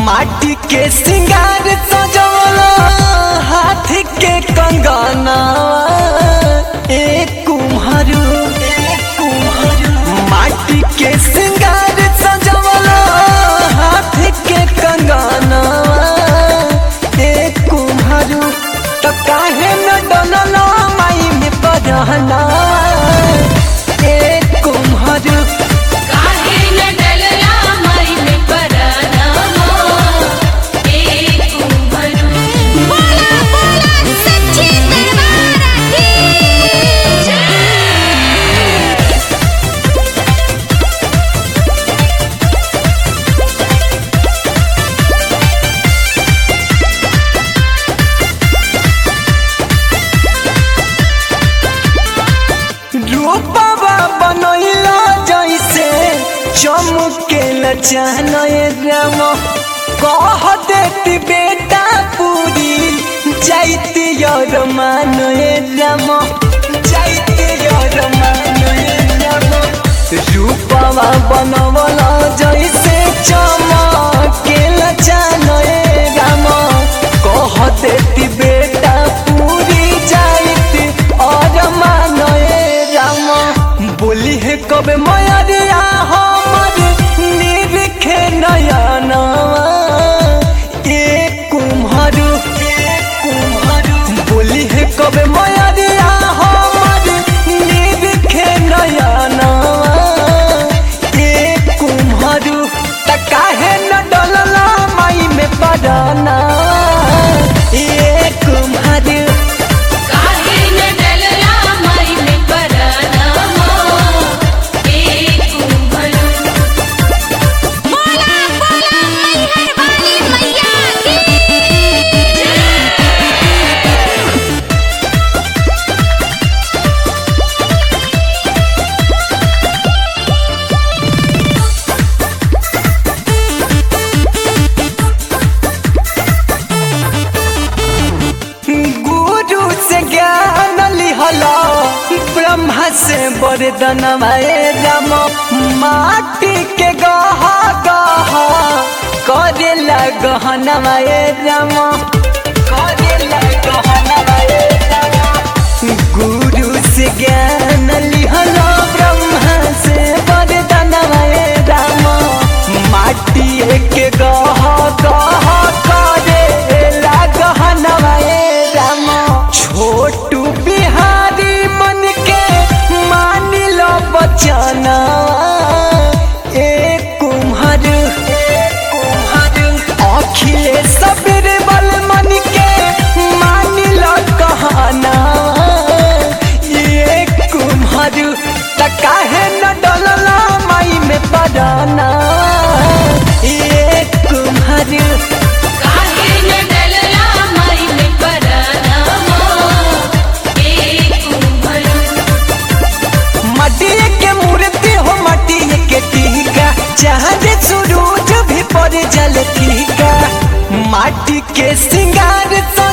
माटी के सिंगार सजवला हाथ के कंगना एक कुम्हारू माटी के सिंगार सजवला हाथ के कंगना एक कुम्हारू तो काहे न डलला माई में पढ़ना एक कुम्हारू काहे न डलला माई में पराना एक कुम्हरू। बोला बोला सच्ची दरबार की जय। रूपवा बनैला जैसे चमकेला चाहनए राम कह देती बेटा पूरी जाइती यार मानए राम जाइती यार मानए राम रूपवा बनवला जैसे चमकेला चाहनए राम कह देती बेटा पूरी जाइती और मानए बोली है कब मयरिया हमर निरखे नयना एक कुम्हारू बोली है कब मयरिया हमर निरखे नयना एक कुम्हारू त काहे न डलला माई में पड़ना एक कुम्हारू काहे न डलला माई में पराना एक कुम्हरू। बोला बोला मैहर वाली मैया की जय। गुरु से ज्ञान लिहला ब्रह्मा से वरदान राम माटी के गहा गहा करेला गहना राम करेला गहना राम गुरु से ज्ञान लिहला ब्रह्मा से वरदान राम माटी के गहा गहा करेला गहना राम छोटू बिहारी मन के मान लो बचना एक कुम्हारू अखिलेश बीरबल मन के मान लो कहना एक कुम्हारू त काहे न डलला माई में पड़ना एक कुम्हारू काहे न डलला माई में पराना एक कुम्हरू। मटिए के मूर्ति हो मटिए के टीका चाँद सूरज भी पड़ जल ठीका माटी के सिंगार